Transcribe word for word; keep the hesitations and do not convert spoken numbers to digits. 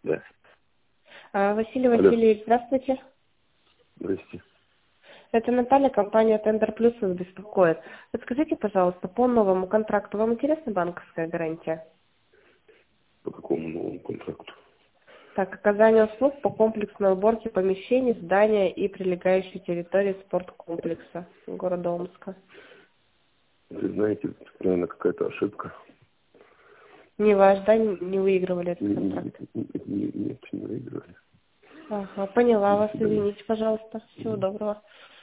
Да. А, Василий Алло. Васильевич, здравствуйте. Здрасте. Это Наталья, компания Тендер Плюс вас беспокоит. Подскажите, пожалуйста, по новому контракту вам интересна банковская гарантия? По какому новому контракту? Так, оказание услуг по комплексной уборке помещений, здания и прилегающей территории спорткомплекса города Омска. Вы знаете, наверное, какая-то ошибка. Не ваш, да, не выигрывали этот Не- контракт? не- не- Нет, не выиграли. Ага, поняла До вас, свидания. извините, пожалуйста. Всего Мгм. доброго.